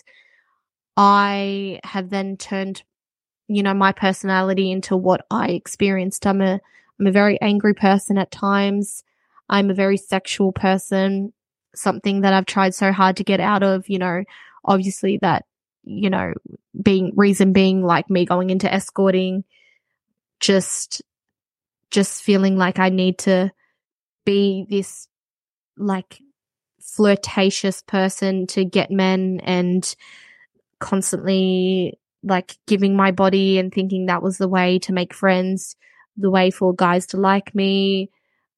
I have then turned, my personality into what I experienced. I'm a very angry person at times. I'm a very sexual person, something that I've tried so hard to get out of, obviously that, being like me going into escorting, just feeling like I need to be this like flirtatious person to get men and constantly like giving my body and thinking that was the way to make friends, the way for guys to like me,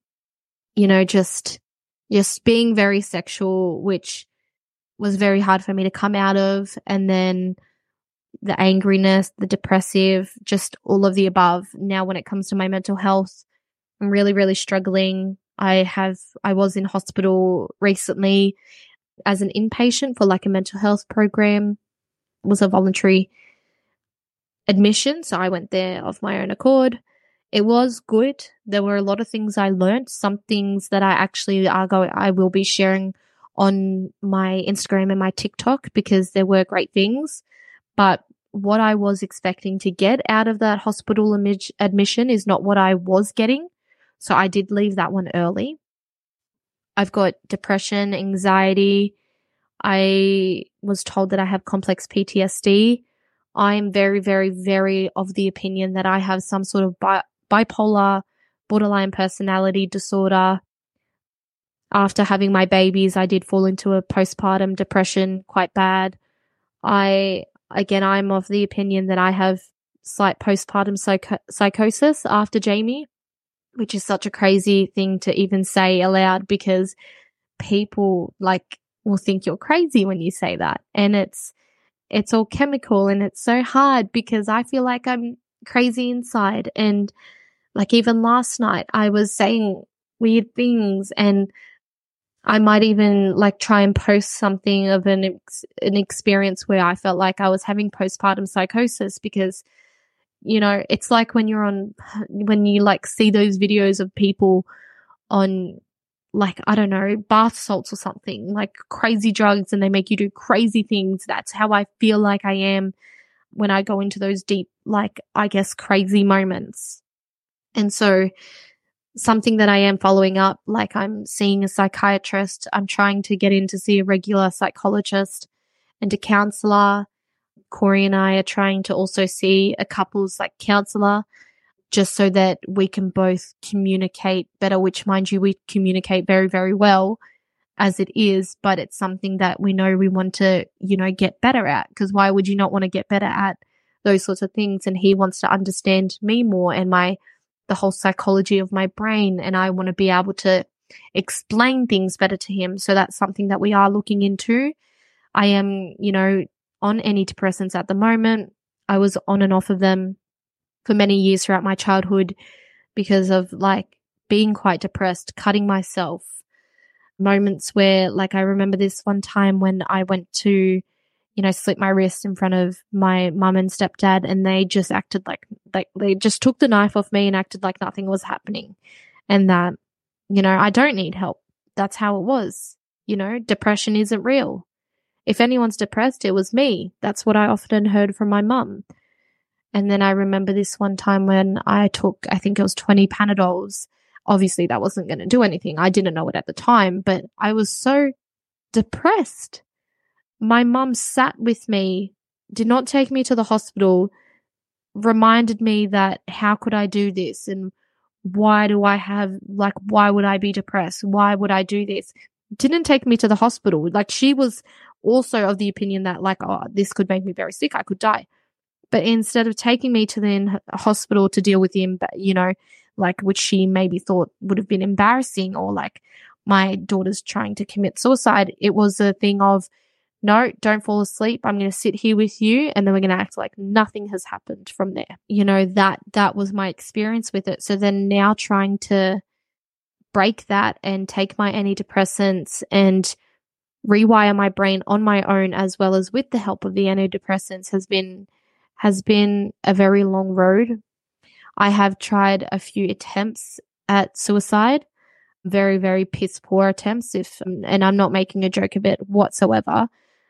just being very sexual, which was very hard for me to come out of. And then the angriness, the depressive, just all of the above. Now, when it comes to my mental health, I'm really, really struggling. I was in hospital recently as an inpatient for like a mental health program. It was a voluntary admission, so I went there of my own accord. It was good. There were a lot of things I learned, some things that I will be sharing on my Instagram and my TikTok because there were great things. But what I was expecting to get out of that hospital admission is not what I was getting. So I did leave that one early. I've got depression, anxiety. I was told that I have complex PTSD. I'm very, very, very of the opinion that I have some sort of bipolar, borderline personality disorder. After having my babies, I did fall into a postpartum depression quite bad. I'm of the opinion that I have slight postpartum psychosis after Jamie, which is such a crazy thing to even say aloud because people like will think you're crazy when you say that. And it's all chemical, and it's so hard because I feel like I'm crazy inside. And like even last night, I was saying weird things, and I might even like try and post something of an experience where I felt like I was having postpartum psychosis because, you know, it's like when when you like see those videos of people on like, I don't know, bath salts or something, like crazy drugs, and they make you do crazy things. That's how I feel like I am when I go into those deep, like, I guess, crazy moments. And so something that I am following up, like I'm seeing a psychiatrist, I'm trying to get in to see a regular psychologist and a counselor. Corey and I are trying to also see a couples like counselor, just so that we can both communicate better, which mind you, we communicate very, very well as it is, but it's something that we know we want to, you know, get better at, because why would you not want to get better at those sorts of things? And he wants to understand me more and the whole psychology of my brain. And I want to be able to explain things better to him. So that's something that we are looking into. I am, you know, on antidepressants at the moment. I was on and off of them for many years throughout my childhood because of like being quite depressed, cutting myself. Moments where, like, I remember this one time when I went to, you know, slit my wrist in front of my mum and stepdad, and they just acted like they just took the knife off me and acted like nothing was happening, and that, you know, I don't need help. That's how it was. You know, depression isn't real. If anyone's depressed, it was me. That's what I often heard from my mum. And then I remember this one time when I took, I think it was 20 Panadols. Obviously, that wasn't going to do anything. I didn't know it at the time, but I was so depressed. My mum sat with me, did not take me to the hospital, reminded me that how could I do this? And why would I be depressed? Why would I do this? Didn't take me to the hospital. Like, she was also of the opinion that, like, oh, this could make me very sick. I could die. But instead of taking me to the hospital to deal with you know, like, which she maybe thought would have been embarrassing, or like my daughter's trying to commit suicide, it was a thing of, no, don't fall asleep. I'm going to sit here with you, and then we're going to act like nothing has happened from there. You know, that was my experience with it. So then now trying to break that and take my antidepressants and rewire my brain on my own, as well as with the help of the antidepressants, has been a very long road. I have tried a few attempts at suicide, very, very piss poor attempts, and I'm not making a joke of it whatsoever.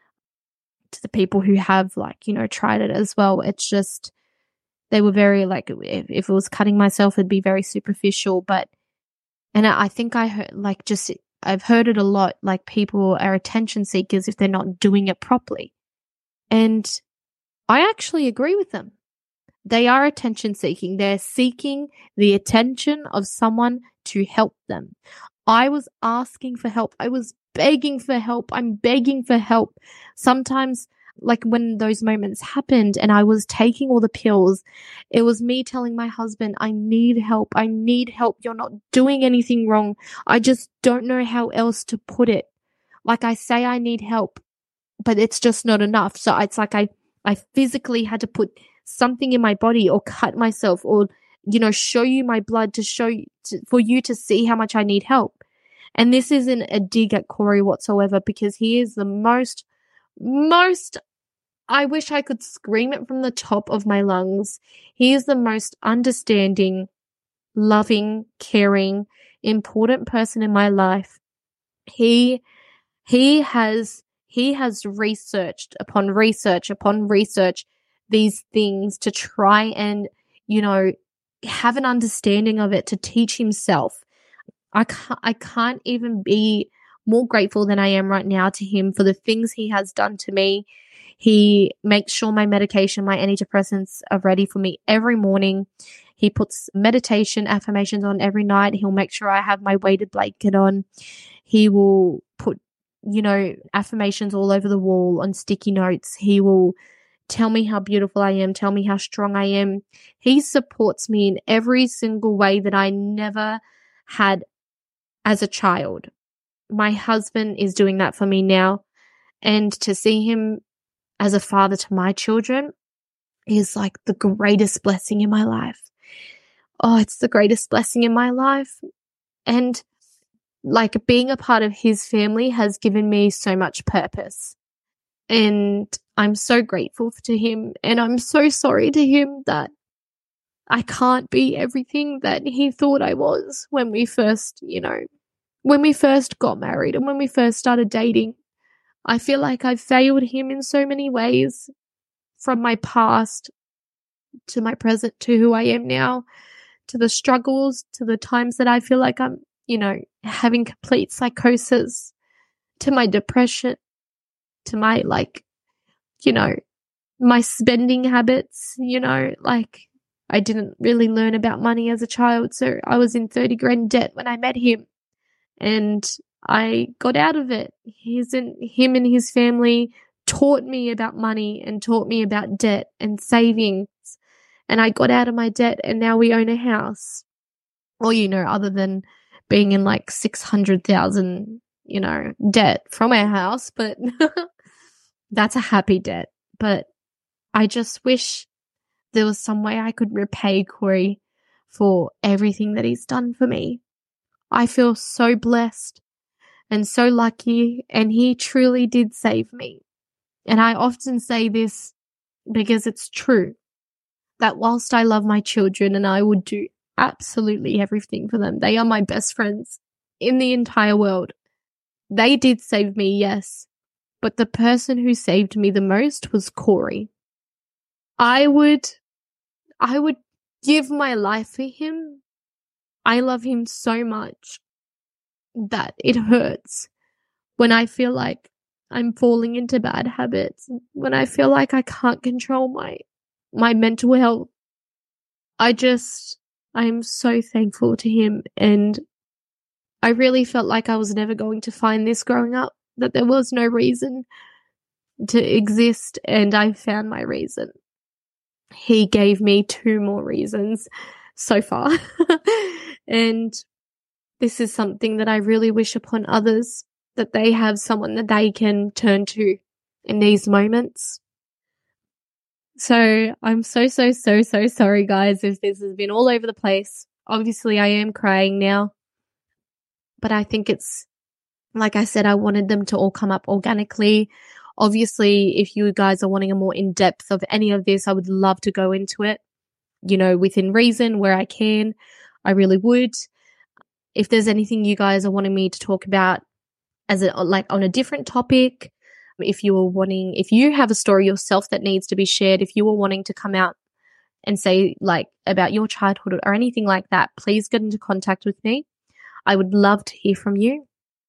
To the people who have, like, you know, tried it as well, it's just, they were very, like, if it was cutting myself, it'd be very superficial. But, and I think I heard, like, just, I've heard it a lot, like, people are attention seekers if they're not doing it properly. And I actually agree with them. They are attention seeking. They're seeking the attention of someone to help them. I was asking for help. I was begging for help. I'm begging for help. Sometimes, like when those moments happened and I was taking all the pills, it was me telling my husband, I need help. I need help. You're not doing anything wrong. I just don't know how else to put it. Like, I say I need help, but it's just not enough. So it's like I physically had to put something in my body or cut myself or, you know, show you my blood for you to see how much I need help. And this isn't a dig at Corey whatsoever, because he is the most, I wish I could scream it from the top of my lungs. He is the most understanding, loving, caring, important person in my life. He has researched upon research upon research these things to try and, you know, have an understanding of it, to teach himself. I can't even be more grateful than I am right now to him for the things he has done to me. He makes sure my medication, my antidepressants are ready for me every morning. He puts meditation affirmations on every night. He'll make sure I have my weighted blanket on. He will put, you know, affirmations all over the wall on sticky notes. He will tell me how beautiful I am, tell me how strong I am. He supports me in every single way that I never had as a child. my husband is doing that for me now. And to see him as a father to my children is like the greatest blessing in my life. Oh, it's the greatest blessing in my life. And like being a part of his family has given me so much purpose. And I'm so grateful to him. And I'm so sorry to him that I can't be everything that he thought I was when we first, when we first got married and when we first started dating. I feel like I've failed him in so many ways, from my past to my present to who I am now, to the struggles, to the times that I feel like I'm, having complete psychosis, to my depression, to my my spending habits, I didn't really learn about money as a child. So I was in 30 grand debt when I met him and I got out of it. Him and his family taught me about money and taught me about debt and savings. And I got out of my debt and now we own a house. Or, other than being in like 600,000, debt from our house, but that's a happy debt. But I just wish there was some way I could repay Corey for everything that he's done for me. I feel so blessed and so lucky, and he truly did save me. And I often say this because it's true, that whilst I love my children and I would do absolutely everything for them, they are my best friends in the entire world. They did save me, yes, but the person who saved me the most was Corey. I would give my life for him. I love him so much that it hurts when I feel like I'm falling into bad habits, when I feel like I can't control my mental health. I'm so thankful to him, and I really felt like I was never going to find this growing up, that there was no reason to exist, and I found my reason. He gave me 2 more reasons so far. And this is something that I really wish upon others, that they have someone that they can turn to in these moments. So I'm so sorry, guys, if this has been all over the place. Obviously, I am crying now, but I think it's, like I said, I wanted them to all come up organically. Obviously, if you guys are wanting a more in-depth of any of this, I would love to go into it, within reason, where I can. I really would. If there's anything you guys are wanting me to talk about on a different topic, if you have a story yourself that needs to be shared, if you are wanting to come out and say about your childhood or anything like that, please get into contact with me. I would love to hear from you.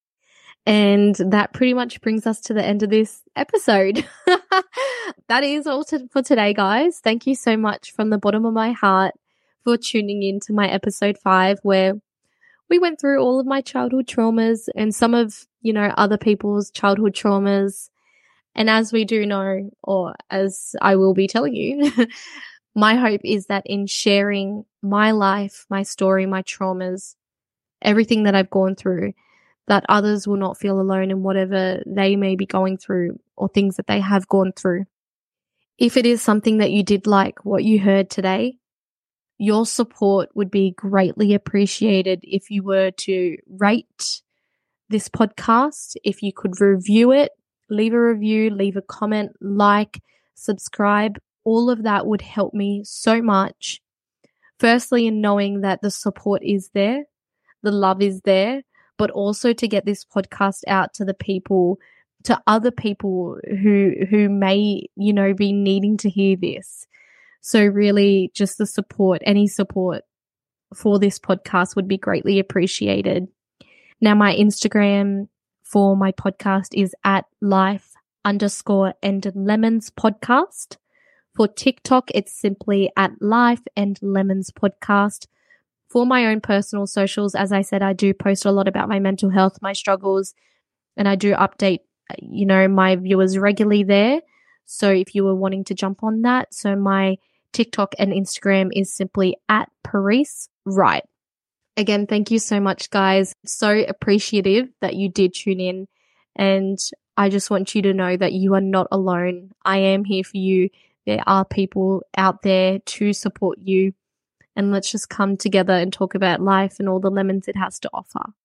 And that pretty much brings us to the end of this episode. That is all for today, guys. Thank you so much from the bottom of my heart for tuning in to my episode 5, where we went through all of my childhood traumas and some of, other people's childhood traumas. And as we do know, or as I will be telling you, my hope is that in sharing my life, my story, my traumas, everything that I've gone through, that others will not feel alone in whatever they may be going through or things that they have gone through. If it is something that you did like what you heard today, your support would be greatly appreciated if you were to rate this podcast, if you could review it, leave a review, leave a comment, subscribe. All of that would help me so much. Firstly, in knowing that the support is there, the love is there, but also to get this podcast out to other people who may, be needing to hear this. So really just the support, any support for this podcast would be greatly appreciated. Now, my Instagram for my podcast is at life_and_lemons podcast. For TikTok, it's simply at life and lemons podcast. For my own personal socials, as I said, I do post a lot about my mental health, my struggles, and I do update, my viewers regularly there. So if you were wanting to jump on that, so my TikTok and Instagram is simply at Parise Wright. Again, thank you so much, guys. So appreciative that you did tune in. And I just want you to know that you are not alone. I am here for you. There are people out there to support you. And let's just come together and talk about life and all the lemons it has to offer.